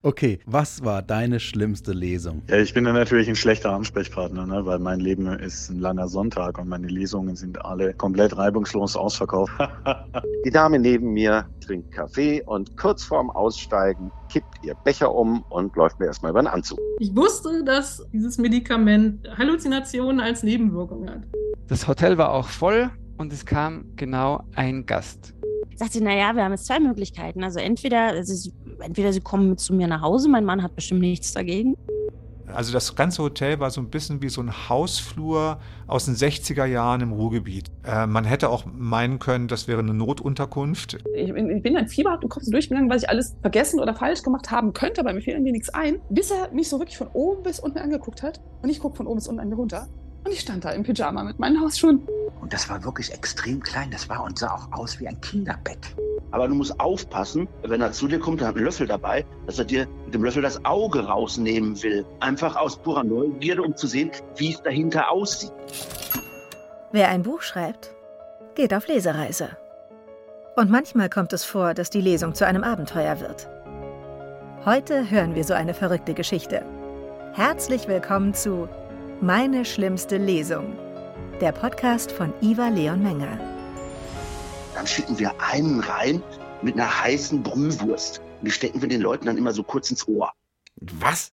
Okay, was war deine schlimmste Lesung? Ja, ich bin dann natürlich ein schlechter Ansprechpartner, ne, weil mein Leben ist ein langer Sonntag und meine Lesungen sind alle komplett reibungslos ausverkauft. Die Dame neben mir trinkt Kaffee und kurz vorm Aussteigen kippt ihr Becher um und läuft mir erstmal über den Anzug. Ich wusste, dass dieses Medikament Halluzinationen als Nebenwirkung hat. Das Hotel war auch voll und es kam genau ein Gast. Sagt sie, naja, wir haben jetzt zwei Möglichkeiten. Also entweder sie kommen mit zu mir nach Hause, mein Mann hat bestimmt nichts dagegen. Also das ganze Hotel war so ein bisschen wie so ein Hausflur aus den 60er Jahren im Ruhrgebiet. Man hätte auch meinen können, das wäre eine Notunterkunft. Ich bin ein Fieber im Kopf so durchgegangen, was ich alles vergessen oder falsch gemacht haben könnte, aber mir fiel irgendwie nichts ein. Bis er mich so wirklich von oben bis unten angeguckt hat. Und ich gucke von oben bis unten an mir runter. Und ich stand da im Pyjama mit meinen Hausschuhen. Und das war wirklich extrem klein. Das war und sah auch aus wie ein Kinderbett. Aber du musst aufpassen, wenn er zu dir kommt, er hat einen Löffel dabei, dass er dir mit dem Löffel das Auge rausnehmen will. Einfach aus purer Neugierde, um zu sehen, wie es dahinter aussieht. Wer ein Buch schreibt, geht auf Lesereise. Und manchmal kommt es vor, dass die Lesung zu einem Abenteuer wird. Heute hören wir so eine verrückte Geschichte. Herzlich willkommen zu Meine schlimmste Lesung, der Podcast von Ivar Leon Menger. Dann schicken wir einen rein mit einer heißen Brühwurst. Und die stecken wir den Leuten dann immer so kurz ins Ohr. Was?